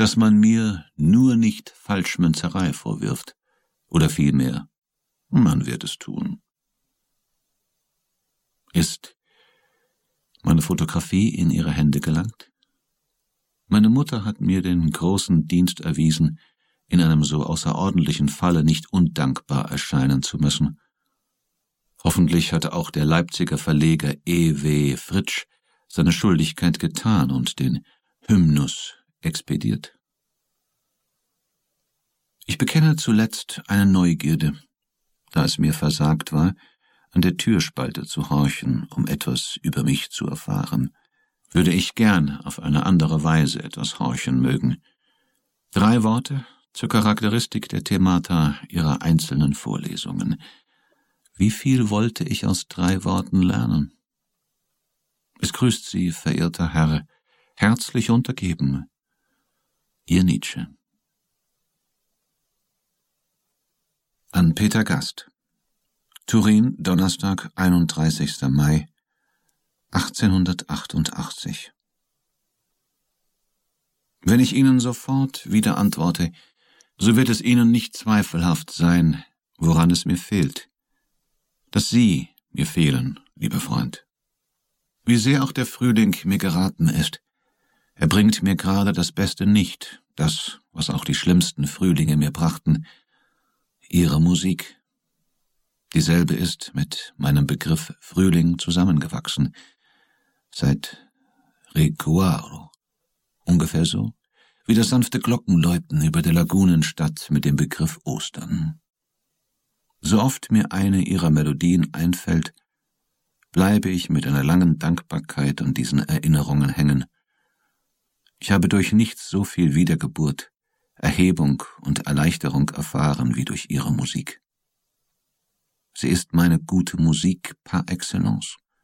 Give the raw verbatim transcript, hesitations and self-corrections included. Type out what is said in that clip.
dass man mir nur nicht Falschmünzerei vorwirft, oder vielmehr, man wird es tun. Ist meine Fotografie in ihre Hände gelangt? Meine Mutter hat mir den großen Dienst erwiesen, in einem so außerordentlichen Falle nicht undankbar erscheinen zu müssen. Hoffentlich hatte auch der Leipziger Verleger E W Fritsch seine Schuldigkeit getan und den Hymnus expediert. Ich bekenne zuletzt eine Neugierde, da es mir versagt war, an der Türspalte zu horchen, um etwas über mich zu erfahren, würde ich gern auf eine andere Weise etwas horchen mögen. Drei Worte zur Charakteristik der Themata ihrer einzelnen Vorlesungen. Wie viel wollte ich aus drei Worten lernen? Es grüßt Sie, verehrter Herr, herzlich untergeben, Ihr Nietzsche. An Peter Gast. Turin, Donnerstag, einunddreißigster Mai achtzehnhundertachtundachtzig. Wenn ich Ihnen sofort wieder antworte, so wird es Ihnen nicht zweifelhaft sein, woran es mir fehlt. Dass Sie mir fehlen, lieber Freund. Wie sehr auch der Frühling mir geraten ist, er bringt mir gerade das Beste nicht, das, was auch die schlimmsten Frühlinge mir brachten, Ihre Musik. Dieselbe ist mit meinem Begriff Frühling zusammengewachsen, seit Recuaro, ungefähr so, wie das sanfte Glockenläuten über der Lagunenstadt mit dem Begriff Ostern. So oft mir eine ihrer Melodien einfällt, bleibe ich mit einer langen Dankbarkeit an diesen Erinnerungen hängen. Ich habe durch nichts so viel Wiedergeburt, Erhebung und Erleichterung erfahren wie durch ihre Musik. Sie ist meine gute Musik par excellence.